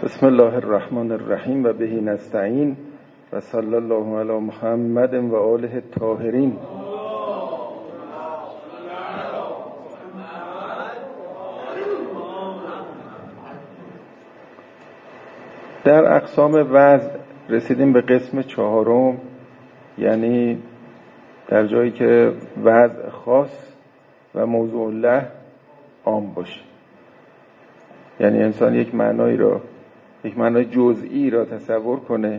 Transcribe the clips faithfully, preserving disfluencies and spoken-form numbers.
بسم الله الرحمن الرحیم و به نستعین و صلی الله علی محمد و آله الطاهرین. در اقسام وضع رسیدیم به قسم چهارم، یعنی در جایی که وضع خاص و موضوع له عام باشه. یعنی انسان یک معنایی را یک معنای جزئی را تصور کنه،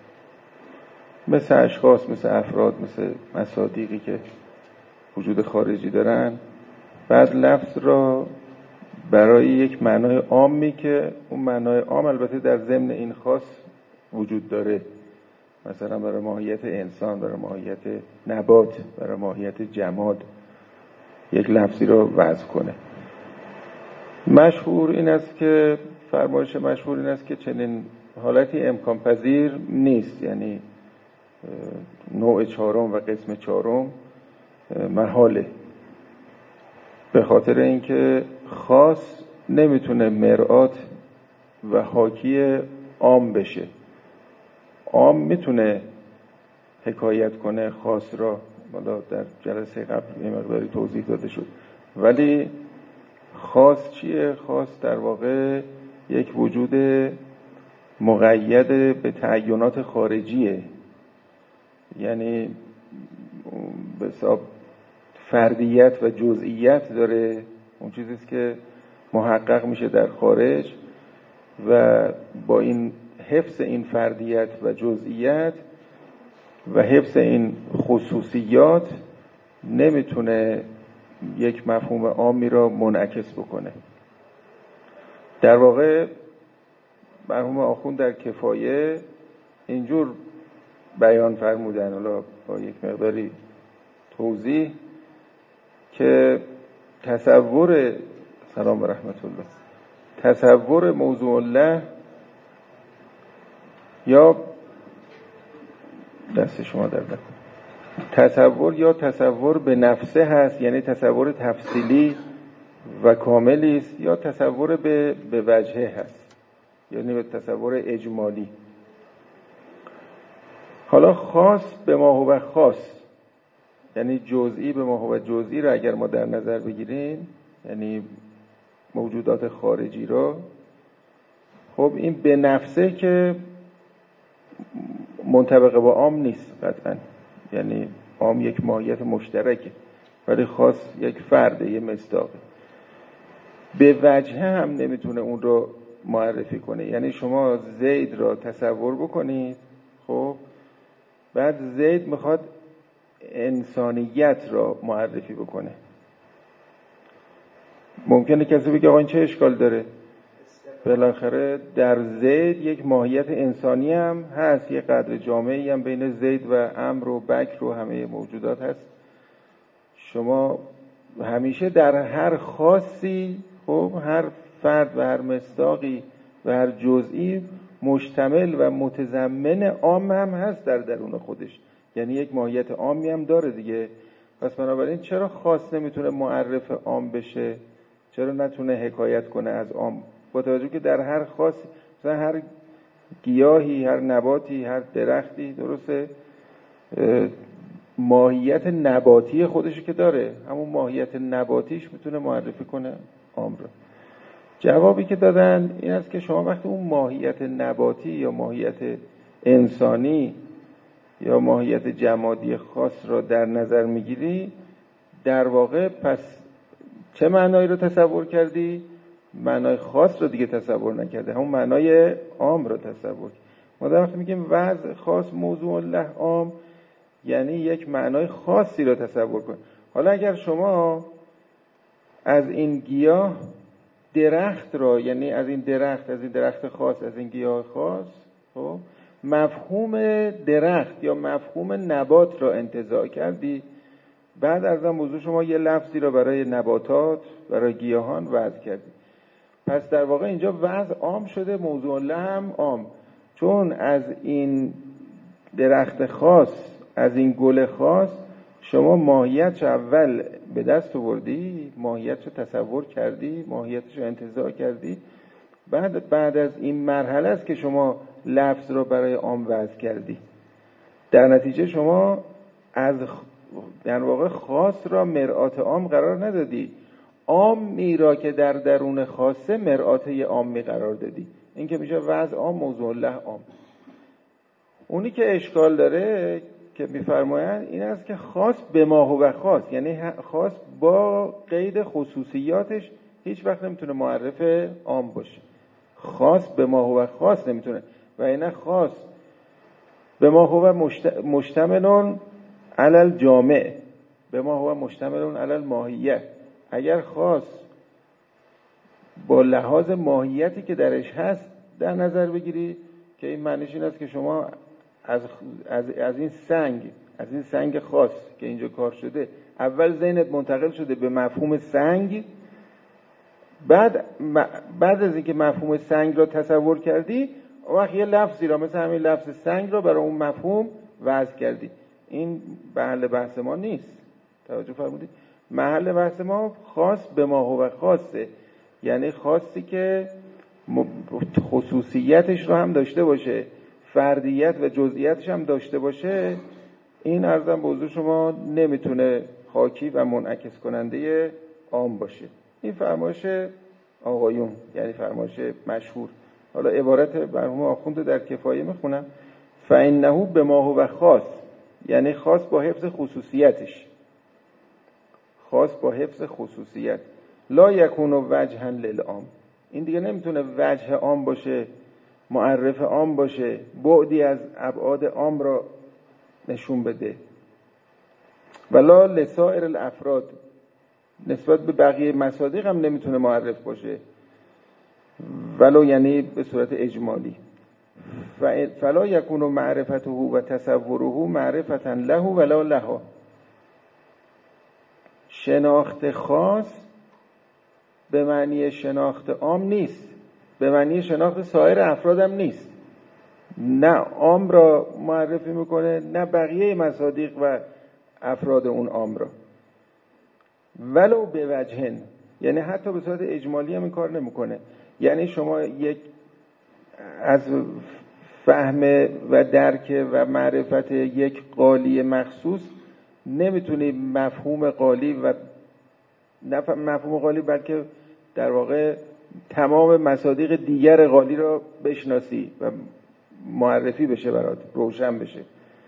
مثل اشخاص، مثل افراد، مثل مصادیقی که وجود خارجی دارن، بعد لفظ را برای یک معنای عامی که اون معنای عام البته در ضمن این خاص وجود داره، مثلا برای ماهیت انسان، برای ماهیت نبات، برای ماهیت جماد، یک لفظی را وضع کنه. مشهور این است که فرمایش مشهور این است که چنین حالتی امکان پذیر نیست، یعنی نوع چهارم و قسم چهارم محاله، به خاطر اینکه خاص نمیتونه مرآت و حاکی عام بشه. عام میتونه حکایت کنه خاص را، حالا در جلسه قبل یه مقداری توضیح داده شد، ولی خاص چیه؟ خاص در واقع یک وجود مقید به تعینات خارجیه، یعنی به حساب فردیت و جزئیت داره، اون چیزیست که محقق میشه در خارج و با این حفظ این فردیت و جزئیت و حفظ این خصوصیات نمیتونه یک مفهوم عامی را منعکس بکنه. در واقع مرحوم آخوند در کفایه اینجور بیان فرمودن، حالا با یک مقداری توضیح، که تصور سلام و رحمت الله تصور موضوع الله یا دست شما در نکن تصور یا تصور به نفسه هست، یعنی تصور تفصیلی و کاملی است، یا تصور به به وجهه هست، یعنی به تصور اجمالی. حالا خاص به ما هو خاص، یعنی جزئی به ما هو جزئی را اگر ما در نظر بگیریم، یعنی موجودات خارجی را، خب این به نفسه که منطبق با عام نیست قطعا، یعنی عام یک ماهیت مشترکه ولی خاص یک فرده، یک مصداقه. به وجهه هم نمیتونه اون رو معرفی کنه، یعنی شما زید را تصور بکنید، خب بعد زید میخواد انسانیت را معرفی بکنه. ممکنه کسی بگه آقا این چه اشکال داره؟ بالاخره در زید یک ماهیت انسانی هم هست، یک قدر جامعی هم بین زید و عمرو و بکر و همه موجودات هست. شما همیشه در هر خاصی، خب هر فرد و هر مصداقی و هر جزئی مشتمل و متضمن عام هم هست در درون خودش، یعنی یک ماهیت عامی هم داره دیگه. پس بنابراین چرا خاص نمیتونه معرف عام بشه؟ چرا نتونه حکایت کنه از عام؟ با توجه که در هر خاص، مثلا هر گیاهی، هر نباتی، هر درختی، درسته ماهیت نباتی خودشو که داره، همون ماهیت نباتیش میتونه معرفی کنه عام رو. جوابی که دادن این است که شما وقتی اون ماهیت نباتی یا ماهیت انسانی یا ماهیت جمادی خاص را در نظر میگیری، در واقع پس چه معنایی رو تصور کردی؟ معنای خاص رو دیگه تصور نکرده، همون معنای عام رو تصور. ما در وقتی میگیم وضع خاص موضوع له عام، یعنی یک معنای خاصی رو تصور کن. حالا اگر شما از این گیاه درخت را، یعنی از این درخت از این درخت خاص، از این گیاه خاص، خب مفهوم درخت یا مفهوم نبات را انتزاع کردی، بعد از اون موضوع شما یه لفظی را برای نباتات، برای گیاهان وضع کردی. پس در واقع اینجا وضع عام شده، موضوع له هم عام، چون از این درخت خاص، از این گل خاص شما ماهیتش اول به دست آوردی، ماهیتش رو تصور کردی، ماهیتش رو انتزاع کردی، بعد بعد از این مرحله است که شما لفظ رو برای عام وضع کردی. در نتیجه شما از در واقع خاص را مرآت عام قرار ندادی، عامی را که در درون خاصه مرآت عامی قرار دادی. این که میشه وضع عام موضوع له عام. اونی که اشکال داره که میفرمایند این است که خاص به ما هو خاص، یعنی خاص با قید خصوصیاتش هیچ وقت نمیتونه معرف عام باشه. خاص به ما هو خاص نمیتونه، و اینه خاص به ما هو مشتملون علی الجامع، به ما هو مشتملون علی الماهیه. اگر خاص با لحاظ ماهیتی که درش هست در نظر بگیری که این معنیش این است که شما از, از, از این سنگ از این سنگ خاص که اینجا کار شده اول ذهنت منتقل شده به مفهوم سنگ، بعد بعد از اینکه مفهوم سنگ را تصور کردی اون وقت یه لفظی را مثل همین لفظ سنگ را برای اون مفهوم وضع کردی. این محل بحث ما نیست. توجه فرمودید؟ محل بحث ما خاص به ما هو خاصه، یعنی خاصی که خصوصیتش رو هم داشته باشه، فردیت و جزئیاتش هم داشته باشه. این عرضم به حضور شما نمیتونه حاکی و منعکس کننده عام باشه. این فرمایش آقایون، یعنی فرمایش مشهور. حالا عبارت مرحوم آخوند در کفایه میخونم: فإنه بما هو خاص، یعنی خاص با حفظ خصوصیتش، خاص با حفظ خصوصیت. لا یکون وجها للعام، این دیگه نمیتونه وجه عام باشه، معرف عام باشه، بعدی از ابعاد عام را نشون بده. ولا لسائر الافراد، نسبت به بقیه مصادیق هم نمیتونه معرف باشه، ولو یعنی به صورت اجمالی. فلا یکون معرفته و تصوره معرفتا له ولا لها، شناخت خاص به معنی شناخت عام نیست، به معنی شناخت سایر افراد هم نیست. نه عام را معرفی میکنه، نه بقیه مصادیق و افراد اون عام را. ولو به وجهن، یعنی حتی به صورت اجمالی هم این کار نمیکنه. یعنی شما یک از فهم و درک و معرفت یک قالی مخصوص نمیتونی مفهوم قالی و نه مفهوم قالی بلکه در واقع تمام مصادیق دیگر قالی را بشناسی و معرفی بشه برات، روشن بشه.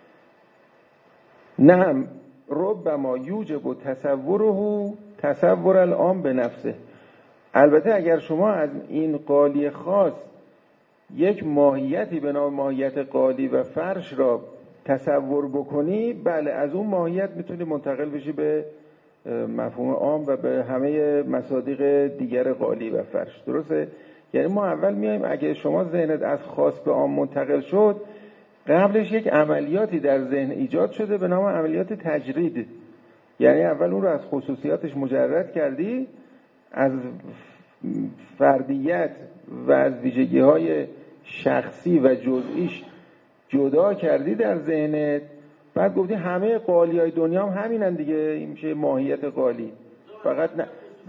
نه ربما یوجب تصوره تصور العام به نفسه. البته اگر شما از این قالی خاص یک ماهیتی به نام ماهیت قالی و فرش را تصور بکنی، بله از اون ماهیت میتونی منتقل بشی به مفهوم عام و به همه مصادیق دیگر قالی و فرش. درسته؟ یعنی ما اول میایم اگه شما ذهنت از خاص به عام منتقل شد، قبلش یک عملیاتی در ذهن ایجاد شده به نام عملیات تجرید. یعنی اول اون رو از خصوصیاتش مجرد کردی، از فردیت و از ویژگی‌های شخصی و جزئیش جدا کردی در ذهنت، بعد گفتی همه قالی‌های دنیا هم همینن دیگه، این میشه ماهیت قالی. فقط نه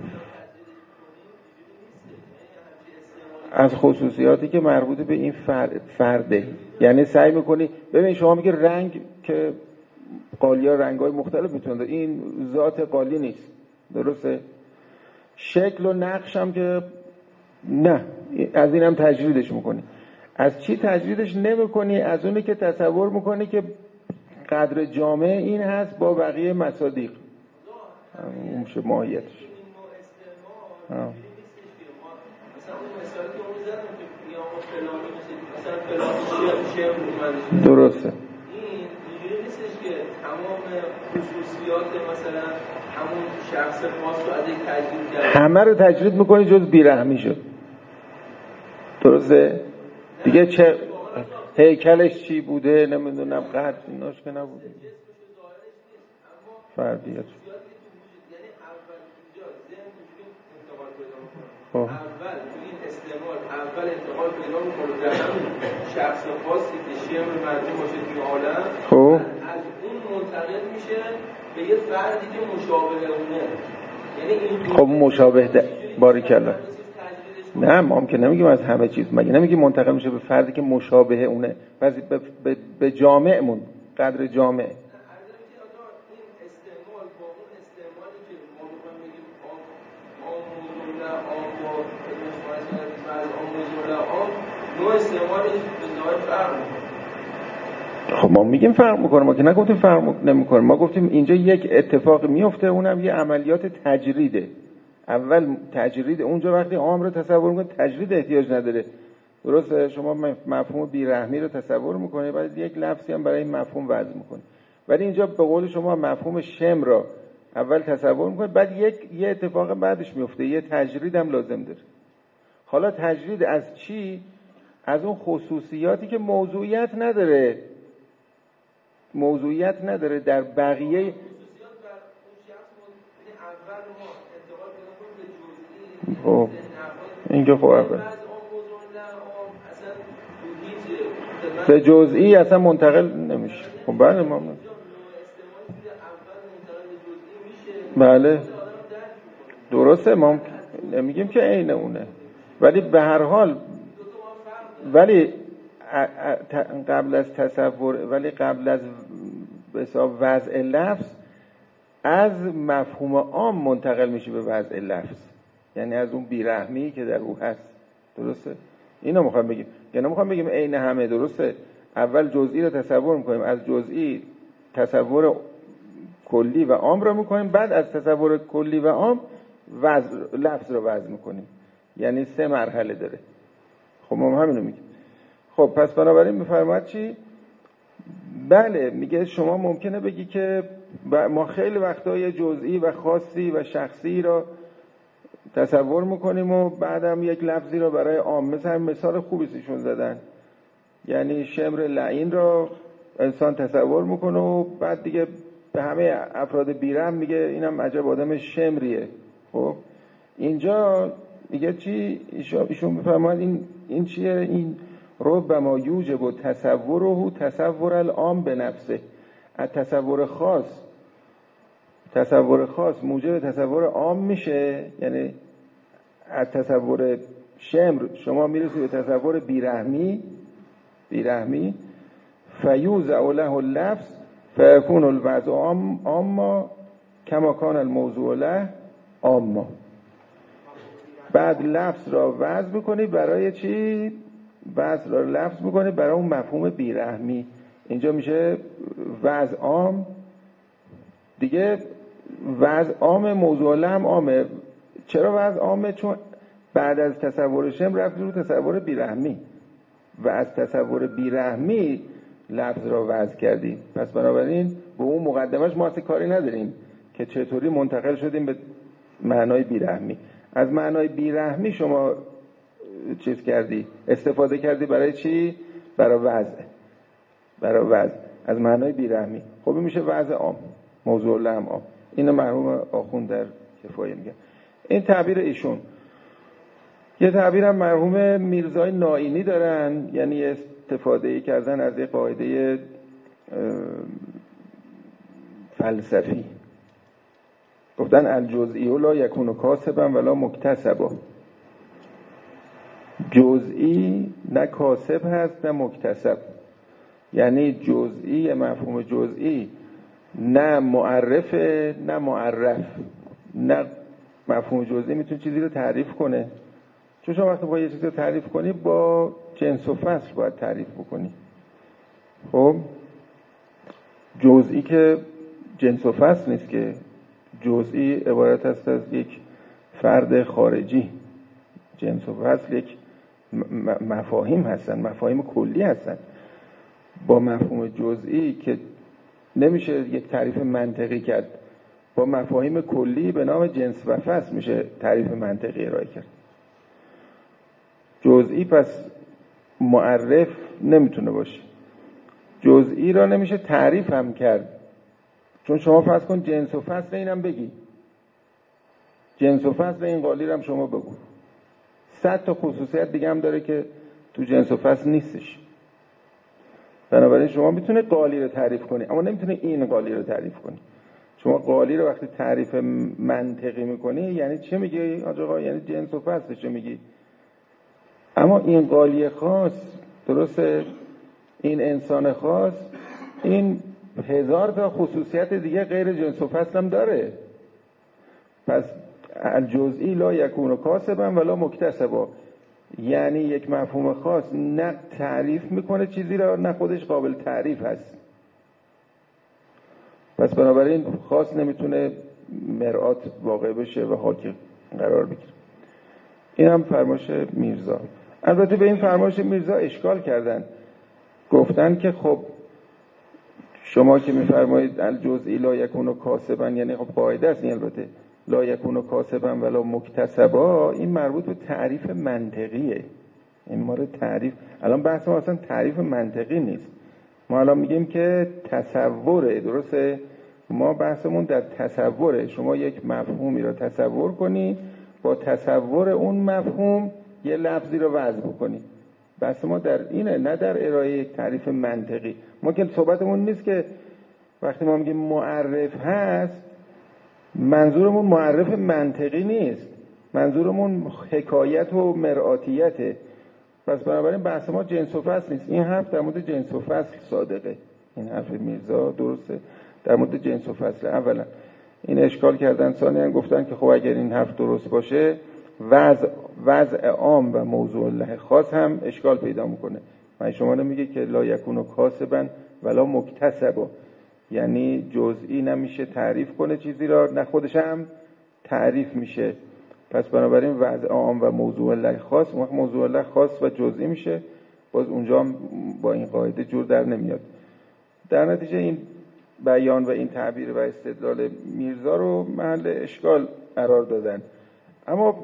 از خصوصیاتی که مربوط به این فرد فرده. یعنی سعی میکنی ببین، شما میگه رنگ که قالی‌ها رنگ‌های مختلف میتونه، این ذات قالی نیست، درسته؟ شکل و نقش هم که نه، از این هم تجریدش میکنی. از چی تجریدش نمیکنی؟ از اونی که تصور میکنی که قدر جامع این هست با بقیه مصادیق، اون میشه ماهیتش. درسته. این اینجوری نیستش که تمام خصوصیات مثلا همون شخص خاص رو از یک تجرید کرد، همه رو تجرید میکنی جز بیرحمی شد. درسته؟ دیگه چه هیکلش چی بوده نمیدونم، قد ایناش که نبوده، فردیت. یعنی اول اینجا ذهن انتقال پیدا میکنه، اول این استعمال اول انتقال پیدا میکنه در همون شخص خاصی که شیعه مردم باشه توی عالم، خب از اون منتقل میشه به یه فردی که مشابه اونه. یعنی این خب مشابه ده باریکلا تجریدش نه ما هم که نمیگیم از همه چیز، مگه نمیگیم منتقل میشه به فردی که مشابه اونه، پس به, به, به جامعمون قدر جامع. خب ما میگیم فرق میکنه، ما که نگفتیم فرق نمیکنه، ما گفتیم اینجا یک اتفاق میفته، اونم یه عملیات تجریده. اول تجرید، اونجا وقتی عام رو تصور میکنید تجرید احتیاج نداره، درسته؟ شما مفهوم بیرحمی رو تصور میکنید، بعد یک لفظی هم برای این مفهوم وضع میکنید، ولی اینجا به قول شما مفهوم شم را اول تصور میکنید، بعد یک یه اتفاق بعدش میفته، یه تجرید هم لازم داره. حالا تجرید از چی؟ از اون خصوصیاتی که موضوعیت نداره، موضوعیت نداره در بقیه. خب اینجا خب اول به جزئی اصلا منتقل نمیشه. خب بله ما بله درسته، ما نمیگیم که عین اونه، ولی به هر حال ولی قبل از تصور، ولی قبل از حساب وضع لفظ از مفهوم عام منتقل میشه به وضع لفظ، یعنی از اون بیرحمی که در او هست، درسته؟ اینو میخوام بگیم، یعنی میخوام بگیم عین همه، درسته؟ اول جزئی رو تصور میکنیم، از جزئی تصور کلی و عام رو میکنیم، بعد از تصور کلی و عام وضع لفظ رو وضع میکنیم، یعنی سه مرحله داره. خب ما همین رو میگیم. خب پس بنابراین میفرماید چی؟ بله میگه شما ممکنه بگی که ما خیلی وقتا یه جزئی و خاصی و شخصی رو تصور میکنیم و بعدم یک لفظی رو برای عام، مثلا مثال خوبی سیشون زدن، یعنی شمر لعین رو انسان تصور میکنه و بعد دیگه به همه افراد بیرحم میگه اینم عجب آدم شمریه. خب اینجا میگه چی؟ ایشون بفرماید این این چیه؟ این ربما یوجب تصوره تصور العام به نفسه. از تصور خاص تصور خاص موجب تصور عام میشه، یعنی از تصور شمر شما میرسید به تصور بیرحمی بیرحمی فیوزع له اللفظ فیکون الوضع عاما کما کان الموضوع له عاما. بعد لفظ را وضع بکنی برای چی؟ وضع را لفظ بکنی برای اون مفهوم بیرحمی، اینجا میشه وضع عام دیگه. وضع عام موضوع له هم عامه. چرا وضع عامه؟ چون بعد از تصور شم رفت رو تصور بیرحمی و از تصور بیرحمی لفظ را وضع کردیم، پس بنابراین به اون مقدمش ما اصلا کاری نداریم که چطوری منتقل شدیم به معنای بیرحمی. از معنای بیرحمی شما چیز کردی، استفاده کردی برای چی؟ برای وضع، برای وضع از معنای بیرحمی. خب این میشه وضع عام، موضوع له هم عام. اینو مرحوم آخوند در کفایه میگن. این تعبیر ایشون. یه تعبیر هم مرحوم میرزای نائینی دارن، یعنی استفاده کردن از یک قاعده فلسفی. گفتن الجزئی لا یکون کاسبا ولا مکتسبا. جزئی نه کاسب هست نه مکتسب، یعنی جزئی، مفهوم جزئی نه معرفه نه معرف. نه مفهوم جزئی میتونه چیزی رو تعریف کنه، چون شما وقتی باید یه چیزی رو تعریف کنی با جنس و فصل باید تعریف بکنی. خب جزئی که جنس و فصل نیست که، جزئی عبارت است از یک فرد خارجی، جنس و فصل یک مفاهیم هستن، مفاهیم کلی هستن. با مفهوم جزئی که نمیشه یک تعریف منطقی کرد، با مفاهیم کلی به نام جنس و فصل میشه تعریف منطقی ارائه کرد. جزئی پس معرف نمیتونه باشه، جزئی را نمیشه تعریف هم کرد، چون شما فرض کن جنس و فصل اینم بگی، جنس و فصل این قالی رو هم شما بگو، صد تا خصوصیت دیگه هم داره که تو جنس و فصل نیستش. بنابراین شما میتونه قالی رو تعریف کنی اما نمیتونه این قالی رو تعریف کنی. شما قالی رو وقتی تعریف منطقی میکنی یعنی چه میگی آقا؟ یعنی جنس و فصل چه میگی؟ اما این قالی خاص، درسته، این انسان خاص، این هزار تا خصوصیت دیگه غیر جنس و فصل هم داره. پس الجزئی لا یکون کاسبا ولا مکتسبا، یعنی یک مفهوم خاص نه تعریف میکنه چیزی را، نه خودش قابل تعریف هست. پس بنابراین خاص نمیتونه مرآت واقع بشه و حاکم قرار بگیره. این هم فرمایش میرزا. البته به این فرمایش میرزا اشکال کردن، گفتن که خب شما که میفرمایید الجزئی لا یکون کاسبا، یعنی خب قاعده است این، البته لا یکون کاسبا ولا مکتسبا، این مربوط به تعریف منطقیه. این مورد تعریف، الان بحث ما اصلا تعریف منطقی نیست، ما الان میگیم که تصوره، درسته؟ ما بحثمون در تصوره. شما یک مفهومی را تصور کنی، با تصور اون مفهوم یه لفظی را وضع بکنی. بحث ما در اینه، نه در ارائه یک تعریف منطقی. ما که صحبتمون نیست که وقتی ما میگیم معرف هست، منظورمون معرف منطقی نیست، منظورمون حکایت و مرآتیته. پس بنابراین بحث ما جنس و فصل نیست. این حرف در مورد جنس و فصل صادقه، این حرف میرزا درسته در مورد جنس و فصل. اولا این اشکال کردن، ثانیاً گفتن که خب اگر این حرف درست باشه، وضع وضع عام و موضوع الله خاص هم اشکال پیدا میکنه. من شما نمیگه که لا یکون کاسبا ولا مکتسبا، یعنی جزئی نمیشه تعریف کنه چیزی را، نه خودش هم تعریف میشه. پس بنابراین وضع عام و موضوع الله خاص، وقت موضوع الله خاص و جزئی میشه، باز اونجا هم با این قاعده جور در نمیاد. در نتیجه این بیان و این تعبیر و استدلال میرزا رو محل اشکال قرار دادن. اما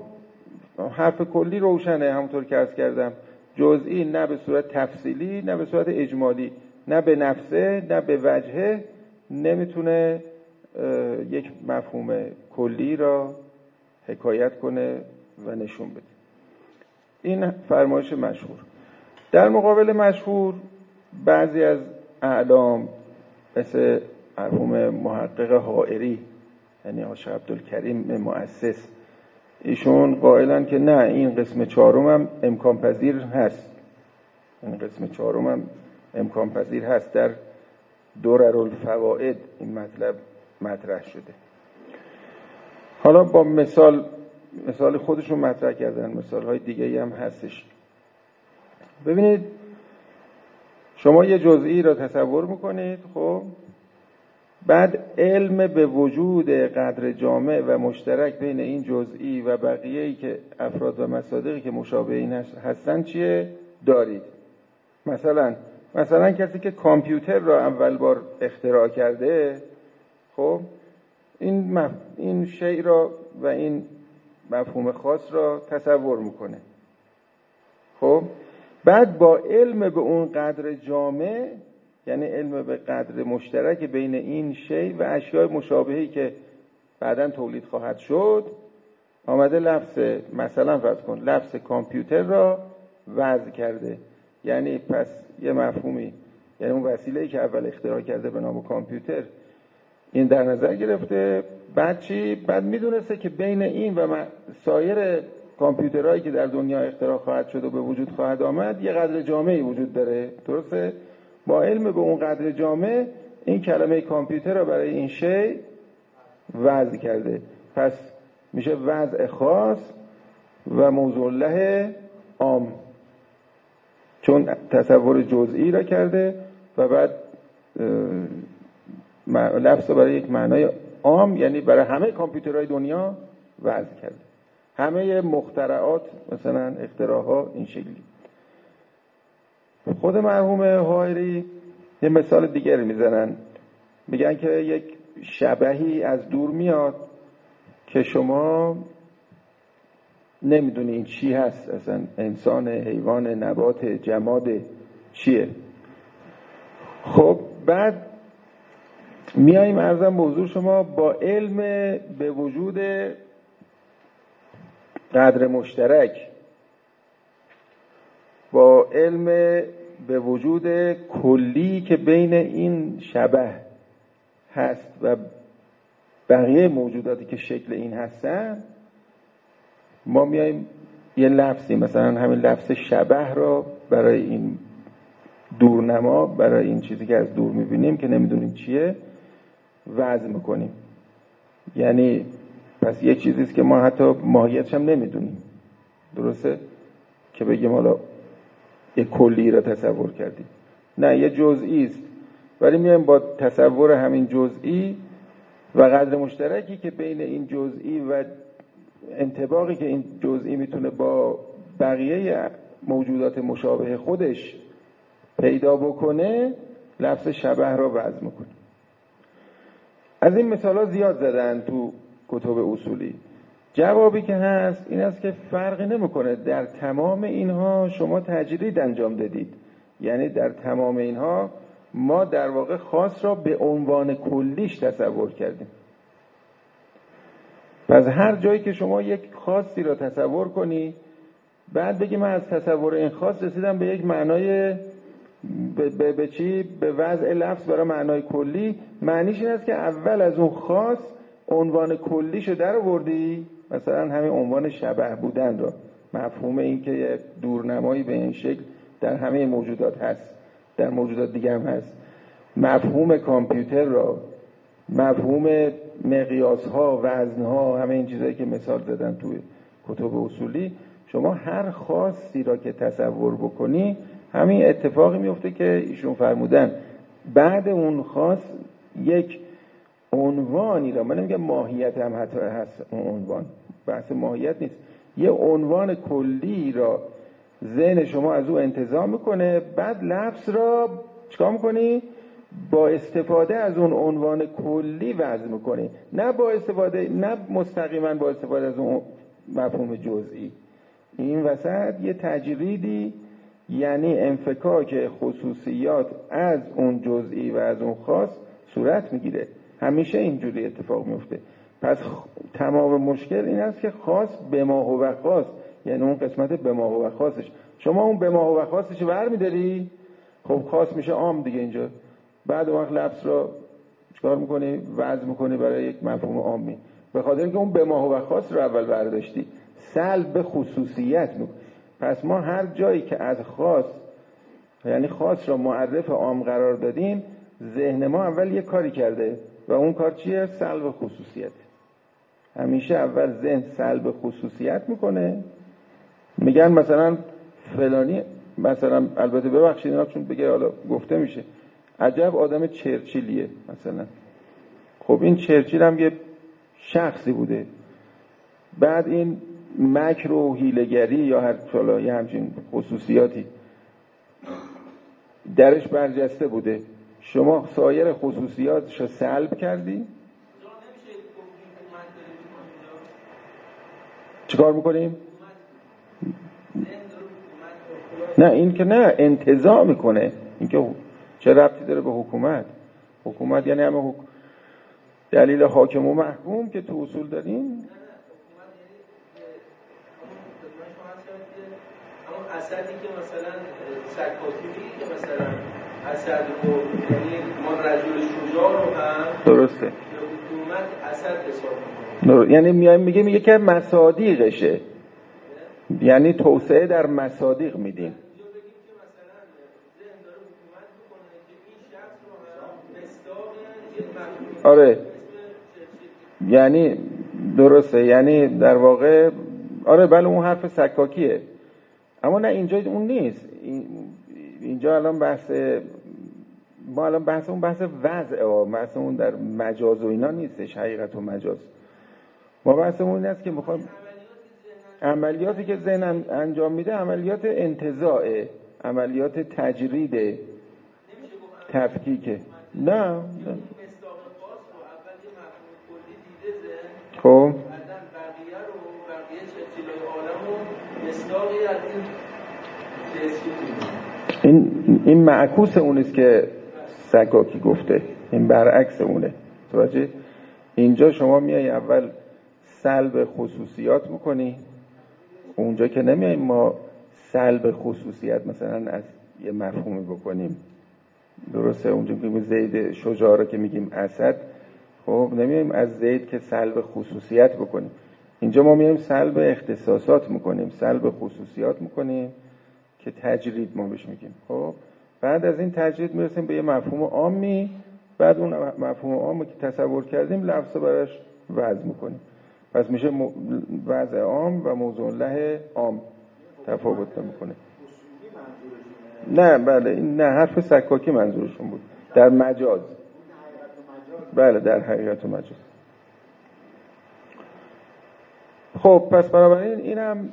حرف کلی روشنه، همونطور که عرض کردم، جزئی نه به صورت تفصیلی نه به صورت اجمالی، نه به نفسه نه به وجهه، نمیتونه یک مفهوم کلی را حکایت کنه و نشون بده. این فرمایش مشهور. در مقابل مشهور بعضی از اعلام مثل مرحوم محقق حائری، یعنی آقای عبدالکریم مؤسس، ایشون قائلن که نه، این قسم چهارم هم امکان پذیر هست، این قسم چهارم هم امکان پذیر هست. در دررالفوائد این مطلب مطرح شده. حالا با مثال مثال خودشون مطرح کردن، مثال های دیگه هم هستش. ببینید، شما یه جزئی را تصور میکنید، خب بعد علم به وجود قدر جامع و مشترک بین این جزئی و بقیه‌ای که افراد و مصادیقی که مشابه این هستن چیه دارید. مثلا مثلا کسی که کامپیوتر را اول بار اختراع کرده، خب این مف... این شیء را و این مفهوم خاص را تصور میکنه. خب بعد با علم به اون قدر جامع، یعنی علم به قدر مشترک بین این شیء و اشیاء مشابهی که بعداً تولید خواهد شد، آمده لفظ، مثلا فرض کن لفظ کامپیوتر را وضع کرده. یعنی پس یه مفهومی، یعنی اون وسیله‌ای که اول اختراع کرده به نام کامپیوتر، این در نظر گرفته. بعد چی؟ بعد میدونسته که بین این و سایر کامپیوترهایی که در دنیا اختراع خواهد شد و به وجود خواهد آمد یه قدر جامعی وجود داره، درسته؟ با علم به اون قدر جامع این کلمه کامپیوتر را برای این شیء وضع کرده. پس میشه وضع خاص و موضوع له عام، چون تصور جزئی را کرده و بعد لفظ برای یک معنای عام، یعنی برای همه کامپیوترهای دنیا وضع کرده. همه مخترعات، مثلا اختراعها این شکلی. خود مرحوم حائری یه مثال دیگر میزنن، میگن که یک شبحی از دور میاد که شما نمیدونی این چی هست، اصلا انسان، حیوان، نبات، جماد، چیه. خب بعد میاییم عرضم به حضور شما با علم به وجود قدر مشترک، با علم به وجود کلی که بین این شبح هست و بقیه موجوداتی که شکل این هستن، ما میاییم یه لفظی مثلا همین لفظ شبح را برای این دورنما، برای این چیزی که از دور میبینیم که نمیدونیم چیه وضع میکنیم. یعنی پس یه چیزیست که ما حتی ماهیتش هم نمیدونیم، درسته؟ که بگیم حالا یه کلی را تصور کردیم. نه، یه جزئی است، ولی میایم با تصور همین جزئی و قدر مشترکی که بین این جزئی و انطباقی که این جزئی میتونه با بقیه موجودات مشابه خودش پیدا بکنه، لفظ شبح را وضع میکنه. از این مثال ها زیاد زدن تو کتب اصولی. جوابی که هست این است که فرقی نمیکنه، در تمام اینها شما تجرید انجام دادید. یعنی در تمام اینها ما در واقع خاص را به عنوان کلیش تصور کردیم. پس هر جایی که شما یک خاصی را تصور کنی، بعد بگی من از تصور این خاص رسیدم به یک معنای به, به, به چی؟ به وضع لفظ برای معنای کلی، معنیش این است که اول از اون خاص عنوان کلیشو در آوردی. مثلا همین عنوان شبح بودن را، مفهوم این که یک دورنمایی به این شکل در همه موجودات هست، در موجودات دیگه هم هست، مفهوم کامپیوتر را، مفهوم مقیاس ها، وزن ها، همه این چیزایی که مثال زدن توی کتب اصولی، شما هر خاصی را که تصور بکنی همین اتفاقی میفته که ایشون فرمودن. بعد اون خاص یک عنوانی را، من نمیگم ماهیت هم حتی هست اون عنوان، بحث ماهیت نیست، یه عنوان کلی را ذهن شما از او انتزاع میکنه، بعد لفظ را چیکار میکنی؟ با استفاده از اون عنوان کلی وضع میکنی، نه با استفاده، نه مستقیما با استفاده از اون مفهوم جزئی. این وسط یه تجریدی، یعنی انفکاک خصوصیات از اون جزئی و از اون خاص صورت میگیره. همیشه اینجوری اتفاق میفته. پس تمام مشکل این است که خاص به ما هو خاص، یعنی اون قسمت به ما هو خاصش، شما اون به ما هو خاصش برمی‌داری، خب خاص میشه عام دیگه اینجا. بعد وقت لفظ را چیکار میکنی؟ وضع میکنی برای یک مفهوم عامی، به خاطر اینکه اون به ما هو خاص رو اول برداشتی، سلب خصوصیت میکنی. پس ما هر جایی که از خاص، یعنی خاص را معرف عام قرار دادیم، ذهن ما اول یه کاری کرده و اون کار چیه؟ سلب خصوصیت. همیشه اول ذهن سلب خصوصیت میکنه. میگن مثلا فلانی، مثلا البته ببخشید اینا چون بگه حالا گفته میشه، عجب آدم چرچیلیه مثلا. خب این چرچیل هم یه شخصی بوده، بعد این مکر و حیله‌گری یا هر چالا یه همچین خصوصیاتی درش برجسته بوده، شما سایر خصوصیاتشو سلب کردی. چیکار میکنیم؟ نه این که نه، انتزاع میکنه. این که چه ربطی داره به حکومت؟ حکومت یعنی همه حکومت. دلیل حاکم و محکوم که تو اصول داریم، همون اسدی که مثلا سکاکی میگه که مثلا اسد رو، یعنی ما رجل شجاع رو هم درسته به حکومت اسد حساب میکنه، یعنی میایم میگیم یکی از مصادیقشه، یعنی توسعه در مصادیق میدیم. آره یعنی درسته، یعنی در واقع آره بله اون حرف سکاکیه، اما نه اینجا اون نیست. اینجا الان بحث ما الان بحث اون بحث وضع، بحث اون در مجاز و اینا نیستش، حقیقت و مجاز. ما بحثمون این است که میخوایم عملیاتی که ذهن انجام میده عملیات انتزاعه، عملیات تجرید، تفکیکه. نه خب این این معکوس اونیست که سکاکی گفته، این برعکس اونه. توجه؟ اینجا شما میای اول سلب خصوصیات میکنی، اونجا که نمیاییم ما سلب خصوصیت مثلا از یه مفهومی بکنیم. درسته؟ اونجا که زید شجاع رو که میگیم اسد، خب نمیاییم از زید که سلب خصوصیت بکنیم. اینجا ما میایم سلب اختصاصات میکنیم، سلب خصوصیات میکنیم که تجرید ما بهش میگیم. خب بعد از این تجرید میرسیم به یه مفهوم عامی، بعد اون مفهوم عامی که تصور کردیم لفظ براش وضع میکنیم، پس میشه وضع عام و موضوع له عام تفاوت میکنه. نه بله این نه حرف سکاکی منظورشون بود در مجاز. بله در حقیقت و مجاز. خب پس بنابراین این هم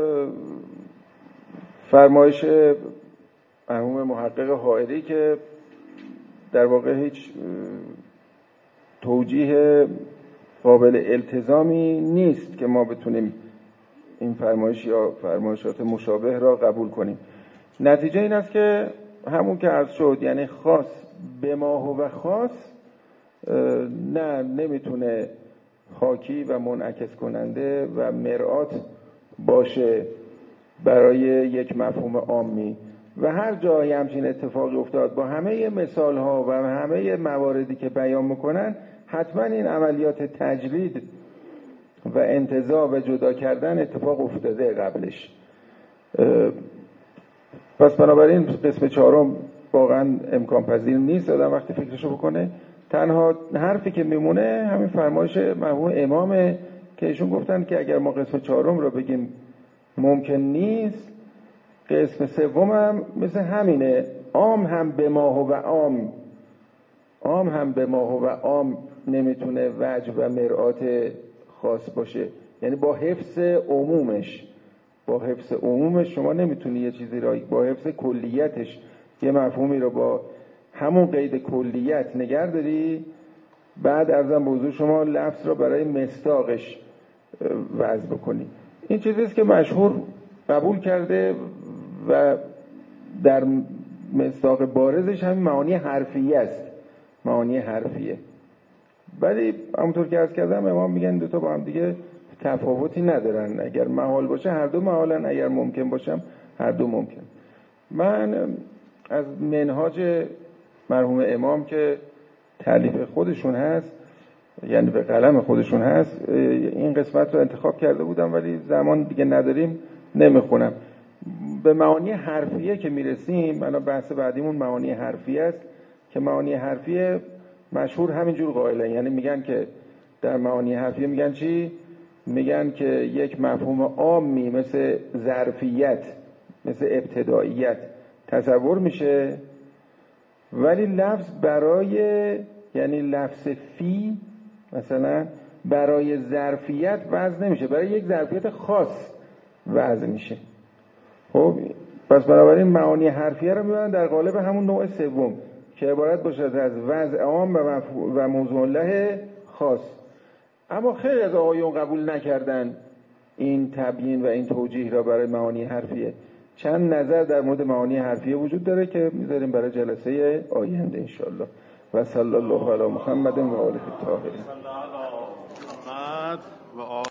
فرمایش مرحوم محقق حائری که در واقع هیچ توجیه قابل التزامی نیست که ما بتونیم این فرمایش یا فرمایشات مشابه را قبول کنیم. نتیجه این است که همون که عرض شد، یعنی خاص به ما و خاص نه نمیتونه حاکی و منعکس کننده و مرآت باشه برای یک مفهوم عامی و هر جایی همچین اتفاقی افتاد با همه مثال ها و همه مواردی که بیان میکنن حتما این عملیات تجرید و انتزاع و جدا کردن اتفاق افتاده قبلش. پس بنابراین قسم چهارم واقعا امکان پذیر نیست آدم وقتی فکرشو بکنه. تنها حرفی که میمونه همین فرمایش مرحوم امامه که ایشون گفتن که اگر ما قسم چهارم رو بگیم ممکن نیست، قسم سوم هم مثل همینه، عام هم به ما و عام عام هم به ما و عام نمیتونه وجه و مرآت خاص باشه، یعنی با حفظ عمومش با حفظ عمومش شما نمیتونی یه چیزی را با حفظ کلیتش یه مفهومی رو با همون قید کلیت نگه داری، بعد ارزم به حضور شما لفظ رو برای مصداقش وضع بکنی. این چیزیست که مشهور قبول کرده و در مصداق بارزش همین معانی حرفیه است، معانی حرفیه. ولی همونطور که عرض کردم امام میگن دو تا با هم دیگه تفاوتی ندارن، اگر محال باشه هر دو محالن، اگر ممکن باشم هر دو ممکن. من از منهاج مرحوم امام که تالیف خودشون هست، یعنی به قلم خودشون هست، این قسمت رو انتخاب کرده بودم ولی زمان دیگه نداریم نمیخونم. به معانی حرفیه که میرسیم، الان بحث بعدیمون معانی حرفیه است که معانی حرفیه مشهور همینجور قائلن، یعنی میگن که در معانی حرفیه میگن چی؟ میگن که یک مفهوم عامی مثل ظرفیت، مثل ابتداییت تصور میشه، ولی لفظ برای، یعنی لفظ فی مثلا برای ظرفیت وضع نمیشه، برای یک ظرفیت خاص وضع میشه. خب پس بنابراین معانی حرفیه رو میبرن در قالب همون نوع سوم که عبارت باشد از وضع عام و, و موضوع له خاص. اما خیلی از آقایون قبول نکردن این تبیین و این توجیه را برای معانی حرفیه. چند نظر در مورد معانی حرفیه وجود داره که میذاریم برای جلسه آینده انشالله. و صلی الله علی محمد و آله الطاهرین.